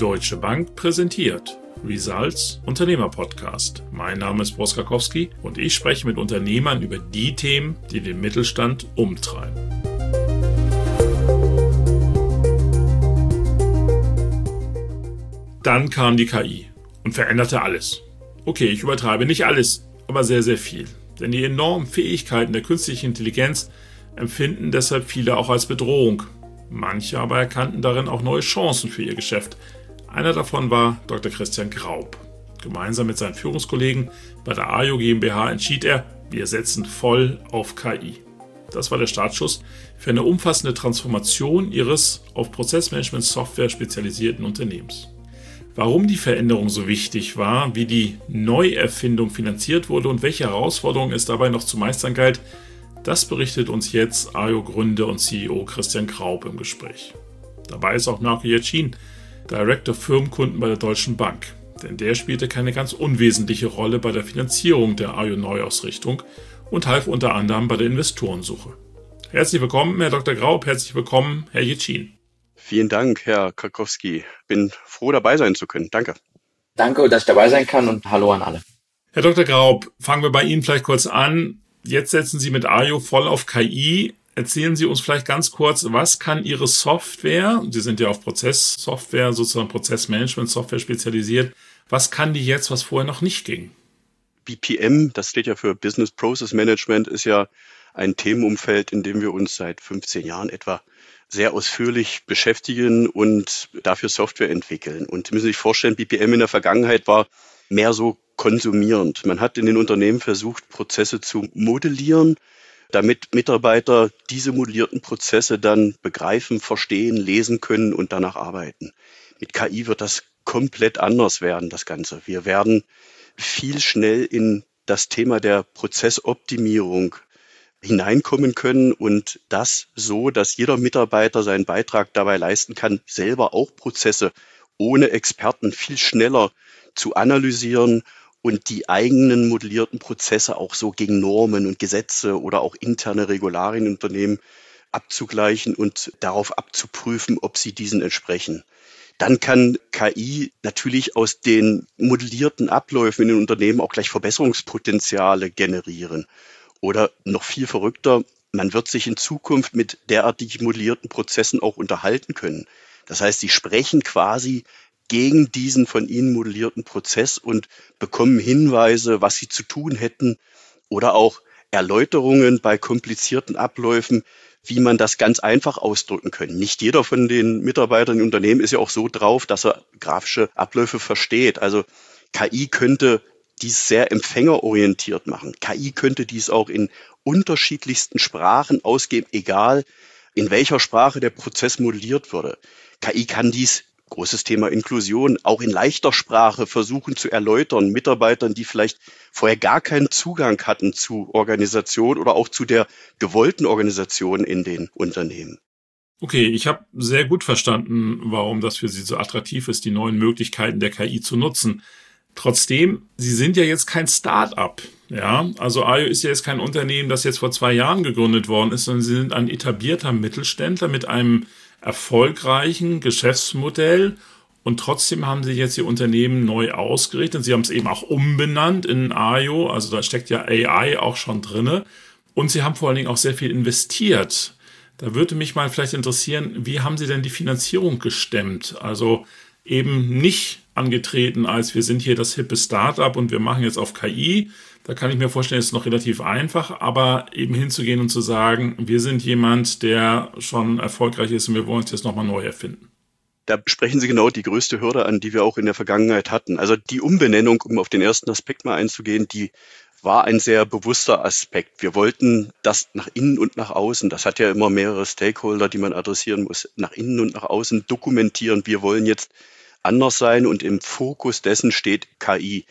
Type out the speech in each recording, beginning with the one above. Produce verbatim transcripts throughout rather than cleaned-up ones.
Deutsche Bank präsentiert Results Unternehmer-Podcast. Mein Name ist Boris Karkowski und ich spreche mit Unternehmern über die Themen, die den Mittelstand umtreiben. Dann kam die K I und veränderte alles. Okay, ich übertreibe nicht alles, aber sehr, sehr viel. Denn die enormen Fähigkeiten der künstlichen Intelligenz empfinden deshalb viele auch als Bedrohung. Manche aber erkannten darin auch neue Chancen für ihr Geschäft. Einer davon war Doktor Christian Graub. Gemeinsam mit seinen Führungskollegen bei der A J O GmbH entschied er, wir setzen voll auf K I. Das war der Startschuss für eine umfassende Transformation ihres auf Prozessmanagement-Software spezialisierten Unternehmens. Warum die Veränderung so wichtig war, wie die Neuerfindung finanziert wurde und welche Herausforderungen es dabei noch zu meistern galt, das berichtet uns jetzt A J O-Gründer und C E O Christian Graub im Gespräch. Dabei ist auch Marco Yachin, Director Firmenkunden bei der Deutschen Bank, denn der spielte keine ganz unwesentliche Rolle bei der Finanzierung der A J O-Neuausrichtung und half unter anderem bei der Investorensuche. Herzlich willkommen, Herr Doktor Graub, herzlich willkommen, Herr Yachin. Vielen Dank, Herr Karkowski. Bin froh, dabei sein zu können. Danke. Danke, dass ich dabei sein kann und hallo an alle. Herr Doktor Graub, fangen wir bei Ihnen vielleicht kurz an. Jetzt setzen Sie mit A J O voll auf K I. Erzählen Sie uns vielleicht ganz kurz, was kann Ihre Software, Sie sind ja auf Prozesssoftware, sozusagen Prozessmanagement-Software spezialisiert, was kann die jetzt, was vorher noch nicht ging? B P M, das steht ja für Business Process Management, ist ja ein Themenumfeld, in dem wir uns seit fünfzehn Jahren etwa sehr ausführlich beschäftigen und dafür Software entwickeln. Und Sie müssen sich vorstellen, B P M in der Vergangenheit war mehr so konsumierend. Man hat in den Unternehmen versucht, Prozesse zu modellieren, damit Mitarbeiter diese modellierten Prozesse dann begreifen, verstehen, lesen können und danach arbeiten. Mit K I wird das komplett anders werden, das Ganze. Wir werden viel schnell in das Thema der Prozessoptimierung hineinkommen können und das so, dass jeder Mitarbeiter seinen Beitrag dabei leisten kann, selber auch Prozesse ohne Experten viel schneller zu analysieren und die eigenen modellierten Prozesse auch so gegen Normen und Gesetze oder auch interne Regularien in Unternehmen abzugleichen und darauf abzuprüfen, ob sie diesen entsprechen. Dann kann K I natürlich aus den modellierten Abläufen in den Unternehmen auch gleich Verbesserungspotenziale generieren. Oder noch viel verrückter, man wird sich in Zukunft mit derartig modellierten Prozessen auch unterhalten können. Das heißt, sie sprechen quasi gegen diesen von ihnen modellierten Prozess und bekommen Hinweise, was sie zu tun hätten oder auch Erläuterungen bei komplizierten Abläufen, wie man das ganz einfach ausdrücken kann. Nicht jeder von den Mitarbeitern im Unternehmen ist ja auch so drauf, dass er grafische Abläufe versteht. Also K I könnte dies sehr empfängerorientiert machen. K I könnte dies auch in unterschiedlichsten Sprachen ausgeben, egal in welcher Sprache der Prozess modelliert würde. K I kann dies, großes Thema Inklusion, auch in leichter Sprache versuchen zu erläutern, Mitarbeitern, die vielleicht vorher gar keinen Zugang hatten zu Organisation oder auch zu der gewollten Organisation in den Unternehmen. Okay, ich habe sehr gut verstanden, warum das für Sie so attraktiv ist, die neuen Möglichkeiten der K I zu nutzen. Trotzdem, Sie sind ja jetzt kein Start-up, ja. Also A J O ist ja jetzt kein Unternehmen, das jetzt vor zwei Jahren gegründet worden ist, sondern Sie sind ein etablierter Mittelständler mit einem erfolgreichen Geschäftsmodell und trotzdem haben Sie jetzt Ihr Unternehmen neu ausgerichtet. Sie haben es eben auch umbenannt in A J O, also da steckt ja A I auch schon drinne und Sie haben vor allen Dingen auch sehr viel investiert. Da würde mich mal vielleicht interessieren, wie haben Sie denn die Finanzierung gestemmt? Also eben nicht angetreten als wir sind hier das hippe Startup und wir machen jetzt auf K I. Da kann ich mir vorstellen, ist noch relativ einfach, aber eben hinzugehen und zu sagen, wir sind jemand, der schon erfolgreich ist und wir wollen uns jetzt nochmal neu erfinden. Da sprechen Sie genau die größte Hürde an, die wir auch in der Vergangenheit hatten. Also die Umbenennung, um auf den ersten Aspekt mal einzugehen, die war ein sehr bewusster Aspekt. Wir wollten das nach innen und nach außen, das hat ja immer mehrere Stakeholder, die man adressieren muss, nach innen und nach außen dokumentieren. Wir wollen jetzt anders sein und im Fokus dessen steht K I.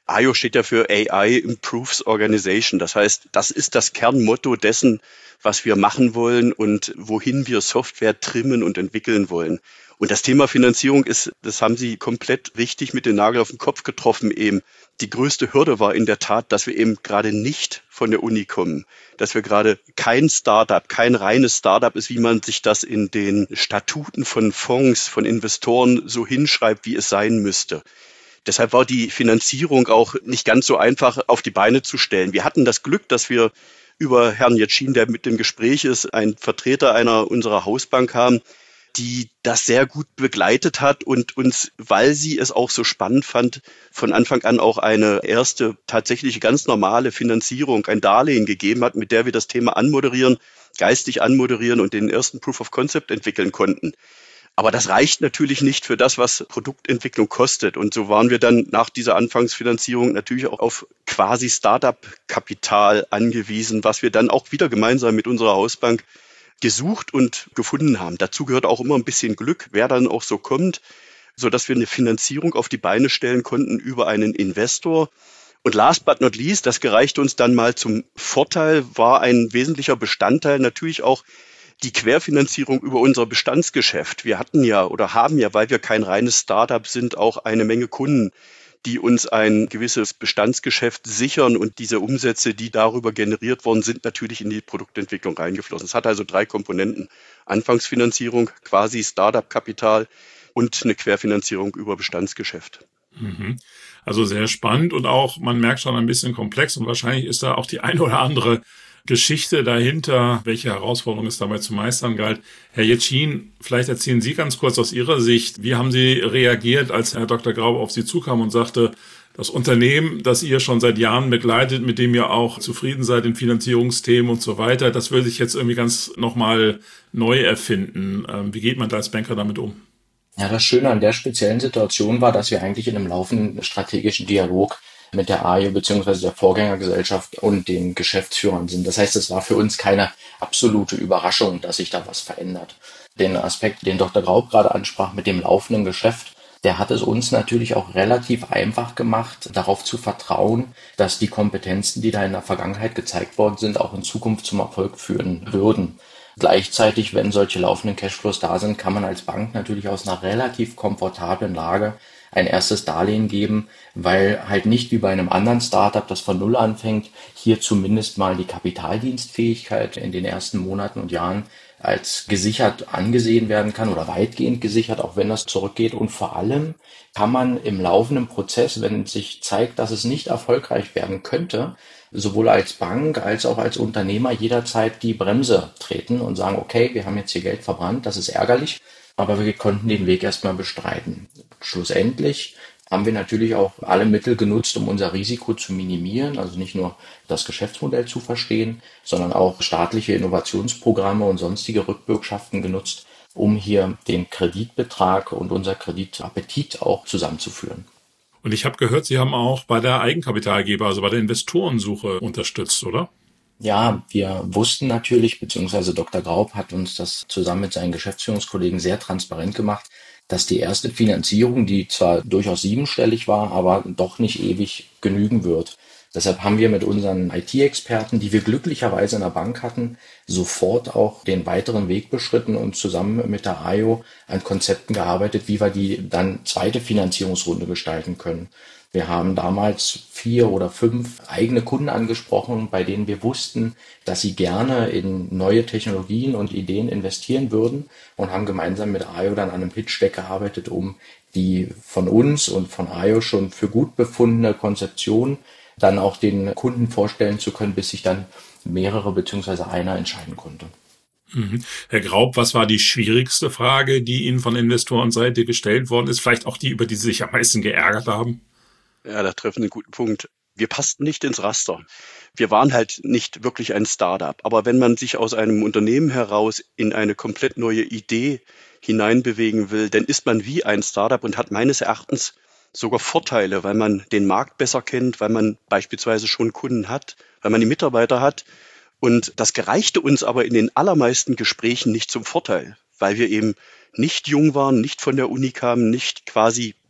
A I O steht ja für A I Improves Organization. Das heißt, das ist das Kernmotto dessen, was wir machen wollen und wohin wir Software trimmen und entwickeln wollen. Und das Thema Finanzierung ist, das haben Sie komplett richtig mit dem Nagel auf den Kopf getroffen eben. Die größte Hürde war in der Tat, dass wir eben gerade nicht von der Uni kommen, dass wir gerade kein Startup, kein reines Startup ist, wie man sich das in den Statuten von Fonds, von Investoren so hinschreibt, wie es sein müsste. Deshalb war die Finanzierung auch nicht ganz so einfach auf die Beine zu stellen. Wir hatten das Glück, dass wir über Herrn Jetschin, der mit dem Gespräch ist, ein Vertreter einer unserer Hausbank haben, die das sehr gut begleitet hat und uns, weil sie es auch so spannend fand, von Anfang an auch eine erste tatsächlich ganz normale Finanzierung, ein Darlehen gegeben hat, mit der wir das Thema anmoderieren, geistig anmoderieren und den ersten Proof of Concept entwickeln konnten. Aber das reicht natürlich nicht für das, was Produktentwicklung kostet. Und so waren wir dann nach dieser Anfangsfinanzierung natürlich auch auf quasi Startup-Kapital angewiesen, was wir dann auch wieder gemeinsam mit unserer Hausbank gesucht und gefunden haben. Dazu gehört auch immer ein bisschen Glück, wer dann auch so kommt, sodass wir eine Finanzierung auf die Beine stellen konnten über einen Investor. Und last but not least, das gereichte uns dann mal zum Vorteil, war ein wesentlicher Bestandteil natürlich auch die Querfinanzierung über unser Bestandsgeschäft. Wir hatten ja oder haben ja, weil wir kein reines Startup sind, auch eine Menge Kunden, die uns ein gewisses Bestandsgeschäft sichern und diese Umsätze, die darüber generiert worden sind, natürlich in die Produktentwicklung reingeflossen. Es hat also drei Komponenten. Anfangsfinanzierung, quasi Startup-Kapital und eine Querfinanzierung über Bestandsgeschäft. Mhm. Also sehr spannend und auch, man merkt schon ein bisschen komplex und wahrscheinlich ist da auch die eine oder andere Geschichte dahinter, welche Herausforderungen es dabei zu meistern galt. Herr Jetschin, vielleicht erzählen Sie ganz kurz aus Ihrer Sicht, wie haben Sie reagiert, als Herr Doktor Graub auf Sie zukam und sagte, das Unternehmen, das ihr schon seit Jahren begleitet, mit dem ihr auch zufrieden seid in Finanzierungsthemen und so weiter, das will sich jetzt irgendwie ganz nochmal neu erfinden. Wie geht man da als Banker damit um? Ja, das Schöne an der speziellen Situation war, dass wir eigentlich in einem laufenden strategischen Dialog mit der A I O bzw. der Vorgängergesellschaft und den Geschäftsführern sind. Das heißt, es war für uns keine absolute Überraschung, dass sich da was verändert. Den Aspekt, den Doktor Graub gerade ansprach mit dem laufenden Geschäft, der hat es uns natürlich auch relativ einfach gemacht, darauf zu vertrauen, dass die Kompetenzen, die da in der Vergangenheit gezeigt worden sind, auch in Zukunft zum Erfolg führen würden. Gleichzeitig, wenn solche laufenden Cashflows da sind, kann man als Bank natürlich aus einer relativ komfortablen Lage ein erstes Darlehen geben, weil halt nicht wie bei einem anderen Startup, das von Null anfängt, hier zumindest mal die Kapitaldienstfähigkeit in den ersten Monaten und Jahren als gesichert angesehen werden kann oder weitgehend gesichert, auch wenn das zurückgeht. Und vor allem kann man im laufenden Prozess, wenn sich zeigt, dass es nicht erfolgreich werden könnte, sowohl als Bank als auch als Unternehmer jederzeit die Bremse treten und sagen, okay, wir haben jetzt hier Geld verbrannt, das ist ärgerlich, aber wir konnten den Weg erstmal bestreiten. Schlussendlich haben wir natürlich auch alle Mittel genutzt, um unser Risiko zu minimieren, also nicht nur das Geschäftsmodell zu verstehen, sondern auch staatliche Innovationsprogramme und sonstige Rückbürgschaften genutzt, um hier den Kreditbetrag und unser Kreditappetit auch zusammenzuführen. Und ich habe gehört, Sie haben auch bei der Eigenkapitalgeber, also bei der Investorensuche unterstützt, oder? Ja, wir wussten natürlich, beziehungsweise Doktor Graub hat uns das zusammen mit seinen Geschäftsführungskollegen sehr transparent gemacht, dass die erste Finanzierung, die zwar durchaus siebenstellig war, aber doch nicht ewig genügen wird. Deshalb haben wir mit unseren I T-Experten, die wir glücklicherweise in der Bank hatten, sofort auch den weiteren Weg beschritten und zusammen mit der A I O an Konzepten gearbeitet, wie wir die dann zweite Finanzierungsrunde gestalten können. Wir haben damals vier oder fünf eigene Kunden angesprochen, bei denen wir wussten, dass sie gerne in neue Technologien und Ideen investieren würden und haben gemeinsam mit A I O dann an einem Pitch-Deck gearbeitet, um die von uns und von A I O schon für gut befundene Konzeption dann auch den Kunden vorstellen zu können, bis sich dann mehrere bzw. einer entscheiden konnte. Mhm. Herr Graub, was war die schwierigste Frage, die Ihnen von Investorenseite gestellt worden ist? Vielleicht auch die, über die Sie sich am meisten geärgert haben? Ja, da treffen Sie einen guten Punkt. Wir passten nicht ins Raster. Wir waren halt nicht wirklich ein Startup. Aber wenn man sich aus einem Unternehmen heraus in eine komplett neue Idee hineinbewegen will, dann ist man wie ein Startup und hat meines Erachtens sogar Vorteile, weil man den Markt besser kennt, weil man beispielsweise schon Kunden hat, weil man die Mitarbeiter hat. Und das gereichte uns aber in den allermeisten Gesprächen nicht zum Vorteil, weil wir eben nicht jung waren, nicht von der Uni kamen, nicht quasi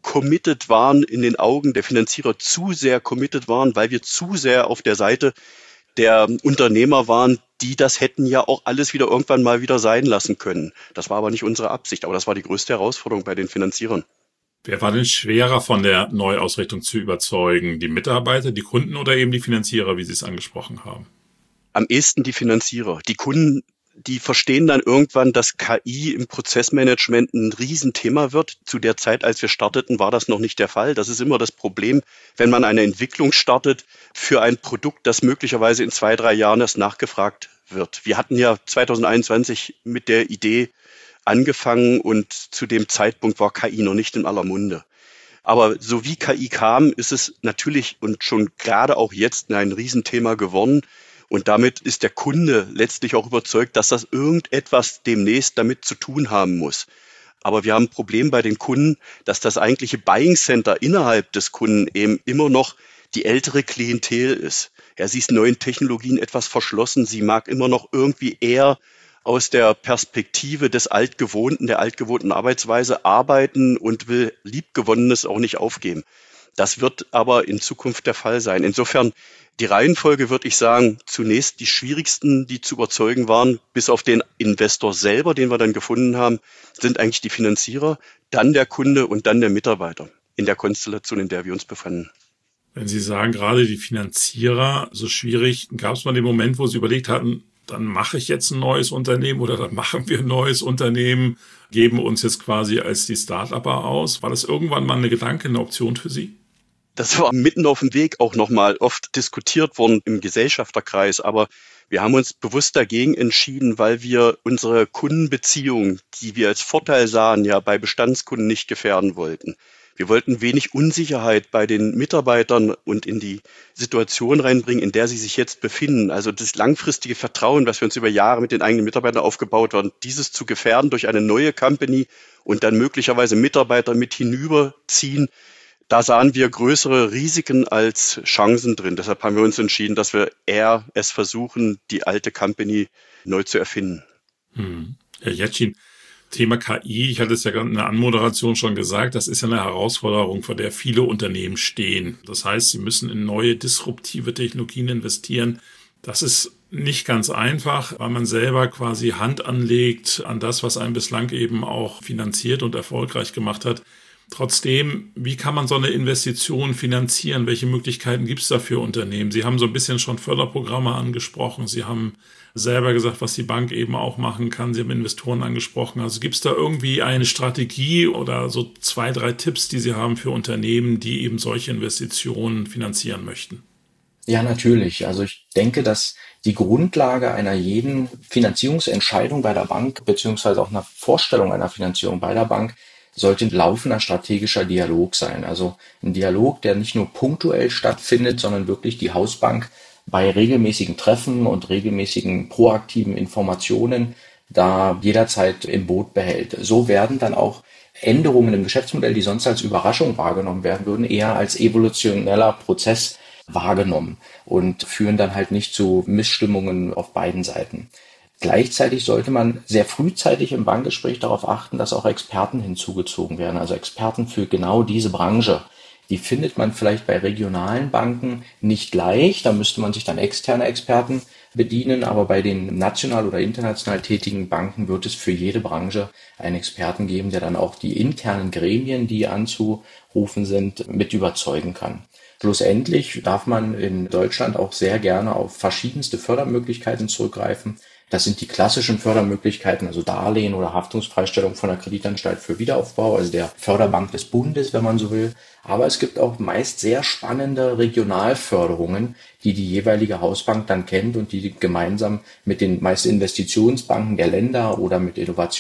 committed waren, in den Augen der Finanzierer zu sehr committed waren, weil wir zu sehr auf der Seite der Unternehmer waren, die das hätten ja auch alles wieder irgendwann mal wieder sein lassen können. Das war aber nicht unsere Absicht, aber das war die größte Herausforderung bei den Finanzierern. Wer war denn schwerer von der Neuausrichtung zu überzeugen? Die Mitarbeiter, die Kunden oder eben die Finanzierer, wie Sie es angesprochen haben? Am ehesten die Finanzierer. Die Kunden, die verstehen dann irgendwann, dass K I im Prozessmanagement ein Riesenthema wird. Zu der Zeit, als wir starteten, war das noch nicht der Fall. Das ist immer das Problem, wenn man eine Entwicklung startet für ein Produkt, das möglicherweise in zwei, drei Jahren erst nachgefragt wird. Wir hatten ja zwanzig einundzwanzig mit der Idee angefangen und zu dem Zeitpunkt war K I noch nicht in aller Munde. Aber so wie K I kam, ist es natürlich und schon gerade auch jetzt ein Riesenthema geworden. Und damit ist der Kunde letztlich auch überzeugt, dass das irgendetwas demnächst damit zu tun haben muss. Aber wir haben ein Problem bei den Kunden, dass das eigentliche Buying Center innerhalb des Kunden eben immer noch die ältere Klientel ist. Ja, sie ist neuen Technologien etwas verschlossen. Sie mag immer noch irgendwie eher aus der Perspektive des Altgewohnten, der altgewohnten Arbeitsweise arbeiten und will Liebgewonnenes auch nicht aufgeben. Das wird aber in Zukunft der Fall sein. Insofern die Reihenfolge, würde ich sagen, zunächst die schwierigsten, die zu überzeugen waren, bis auf den Investor selber, den wir dann gefunden haben, sind eigentlich die Finanzierer, dann der Kunde und dann der Mitarbeiter in der Konstellation, in der wir uns befanden. Wenn Sie sagen, gerade die Finanzierer so schwierig, gab es mal den Moment, wo Sie überlegt hatten, dann mache ich jetzt ein neues Unternehmen oder dann machen wir ein neues Unternehmen, geben uns jetzt quasi als die Start-Upper aus. War das irgendwann mal eine Gedanke, eine Option für Sie? Das war mitten auf dem Weg auch nochmal oft diskutiert worden im Gesellschafterkreis, aber wir haben uns bewusst dagegen entschieden, weil wir unsere Kundenbeziehung, die wir als Vorteil sahen, ja bei Bestandskunden nicht gefährden wollten. Wir wollten wenig Unsicherheit bei den Mitarbeitern und in die Situation reinbringen, in der sie sich jetzt befinden. Also das langfristige Vertrauen, was wir uns über Jahre mit den eigenen Mitarbeitern aufgebaut haben, dieses zu gefährden durch eine neue Company und dann möglicherweise Mitarbeiter mit hinüberziehen. Da sahen wir größere Risiken als Chancen drin. Deshalb haben wir uns entschieden, dass wir eher es versuchen, die alte Company neu zu erfinden. Hm. Herr Jetschin, Thema K I, ich hatte es ja gerade in der Anmoderation schon gesagt, das ist ja eine Herausforderung, vor der viele Unternehmen stehen. Das heißt, sie müssen in neue disruptive Technologien investieren. Das ist nicht ganz einfach, weil man selber quasi Hand anlegt an das, was einen bislang eben auch finanziert und erfolgreich gemacht hat. Trotzdem, wie kann man so eine Investition finanzieren? Welche Möglichkeiten gibt es da für Unternehmen? Sie haben so ein bisschen schon Förderprogramme angesprochen. Sie haben selber gesagt, was die Bank eben auch machen kann. Sie haben Investoren angesprochen. Also gibt es da irgendwie eine Strategie oder so zwei, drei Tipps, die Sie haben für Unternehmen, die eben solche Investitionen finanzieren möchten? Ja, natürlich. Also ich denke, dass die Grundlage einer jeden Finanzierungsentscheidung bei der Bank beziehungsweise auch einer Vorstellung einer Finanzierung bei der Bank sollte ein laufender strategischer Dialog sein. Also ein Dialog, der nicht nur punktuell stattfindet, sondern wirklich die Hausbank bei regelmäßigen Treffen und regelmäßigen proaktiven Informationen da jederzeit im Boot behält. So werden dann auch Änderungen im Geschäftsmodell, die sonst als Überraschung wahrgenommen werden würden, eher als evolutioneller Prozess wahrgenommen und führen dann halt nicht zu Missstimmungen auf beiden Seiten. Gleichzeitig sollte man sehr frühzeitig im Bankgespräch darauf achten, dass auch Experten hinzugezogen werden, also Experten für genau diese Branche. Die findet man vielleicht bei regionalen Banken nicht leicht, da müsste man sich dann externe Experten bedienen, aber bei den national oder international tätigen Banken wird es für jede Branche einen Experten geben, der dann auch die internen Gremien, die anzurufen sind, mit überzeugen kann. Schlussendlich darf man in Deutschland auch sehr gerne auf verschiedenste Fördermöglichkeiten zurückgreifen. Das sind die klassischen Fördermöglichkeiten, also Darlehen oder Haftungsfreistellung von der Kreditanstalt für Wiederaufbau, also der Förderbank des Bundes, wenn man so will. Aber es gibt auch meist sehr spannende Regionalförderungen, die die jeweilige Hausbank dann kennt und die gemeinsam mit den meist Investitionsbanken der Länder oder mit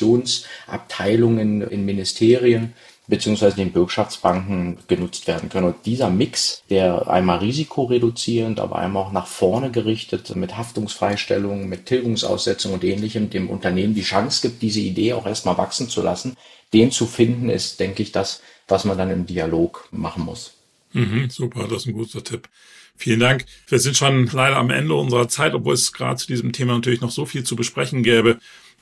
Innovationsabteilungen in Ministerien beziehungsweise den Bürgschaftsbanken genutzt werden können. Und dieser Mix, der einmal risikoreduzierend, aber einmal auch nach vorne gerichtet, mit Haftungsfreistellungen, mit Tilgungsaussetzung und Ähnlichem, dem Unternehmen die Chance gibt, diese Idee auch erstmal wachsen zu lassen, den zu finden, ist, denke ich, das, was man dann im Dialog machen muss. Mhm, super, das ist ein guter Tipp. Vielen Dank. Wir sind schon leider am Ende unserer Zeit, obwohl es gerade zu diesem Thema natürlich noch so viel zu besprechen gäbe.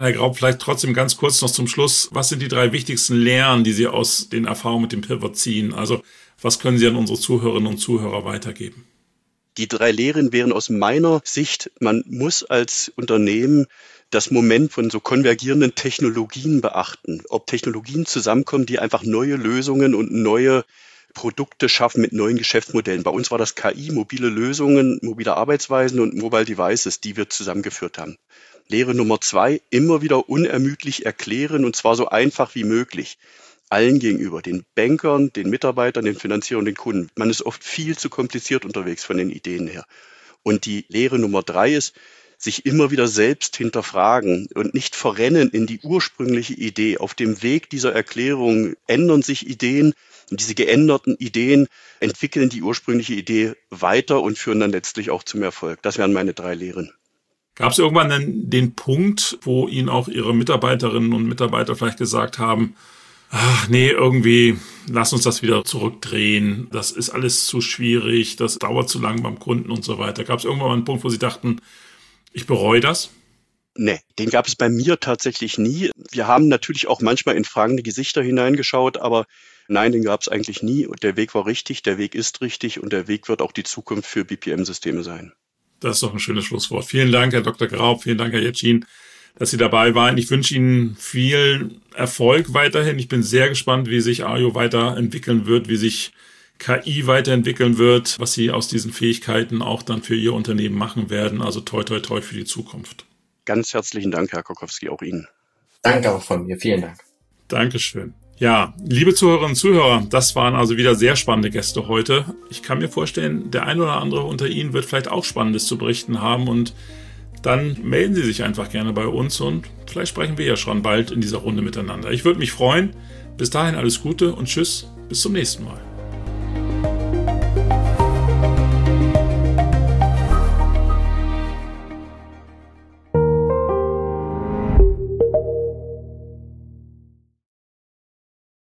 Herr Graub, vielleicht trotzdem ganz kurz noch zum Schluss. Was sind die drei wichtigsten Lehren, die Sie aus den Erfahrungen mit dem Pivot ziehen? Also was können Sie an unsere Zuhörerinnen und Zuhörer weitergeben? Die drei Lehren wären aus meiner Sicht, man muss als Unternehmen das Moment von so konvergierenden Technologien beachten. Ob Technologien zusammenkommen, die einfach neue Lösungen und neue Produkte schaffen mit neuen Geschäftsmodellen. Bei uns war das K I, mobile Lösungen, mobile Arbeitsweisen und Mobile Devices, die wir zusammengeführt haben. Lehre Nummer zwei, immer wieder unermüdlich erklären und zwar so einfach wie möglich. Allen gegenüber, den Bankern, den Mitarbeitern, den Finanzierern, den Kunden. Man ist oft viel zu kompliziert unterwegs von den Ideen her. Und die Lehre Nummer drei ist, sich immer wieder selbst hinterfragen und nicht verrennen in die ursprüngliche Idee. Auf dem Weg dieser Erklärung ändern sich Ideen und diese geänderten Ideen entwickeln die ursprüngliche Idee weiter und führen dann letztlich auch zum Erfolg. Das wären meine drei Lehren. Gab es irgendwann den, den Punkt, wo Ihnen auch Ihre Mitarbeiterinnen und Mitarbeiter vielleicht gesagt haben, ach nee, irgendwie lass uns das wieder zurückdrehen, das ist alles zu schwierig, das dauert zu lang beim Kunden und so weiter. Gab es irgendwann mal einen Punkt, wo Sie dachten, ich bereue das? Nee, den gab es bei mir tatsächlich nie. Wir haben natürlich auch manchmal in fragende Gesichter hineingeschaut, aber nein, den gab es eigentlich nie. Und der Weg war richtig, der Weg ist richtig und der Weg wird auch die Zukunft für B P M-Systeme sein. Das ist doch ein schönes Schlusswort. Vielen Dank, Herr Doktor Graub, vielen Dank, Herr Jetschin, dass Sie dabei waren. Ich wünsche Ihnen viel Erfolg weiterhin. Ich bin sehr gespannt, wie sich Ario weiterentwickeln wird, wie sich K I weiterentwickeln wird, was Sie aus diesen Fähigkeiten auch dann für Ihr Unternehmen machen werden. Also toi, toi, toi für die Zukunft. Ganz herzlichen Dank, Herr Kokowski, auch Ihnen. Danke auch von mir. Vielen Dank. Dankeschön. Ja, liebe Zuhörerinnen und Zuhörer, das waren also wieder sehr spannende Gäste heute. Ich kann mir vorstellen, der ein oder andere unter Ihnen wird vielleicht auch Spannendes zu berichten haben und dann melden Sie sich einfach gerne bei uns und vielleicht sprechen wir ja schon bald in dieser Runde miteinander. Ich würde mich freuen. Bis dahin alles Gute und tschüss, bis zum nächsten Mal.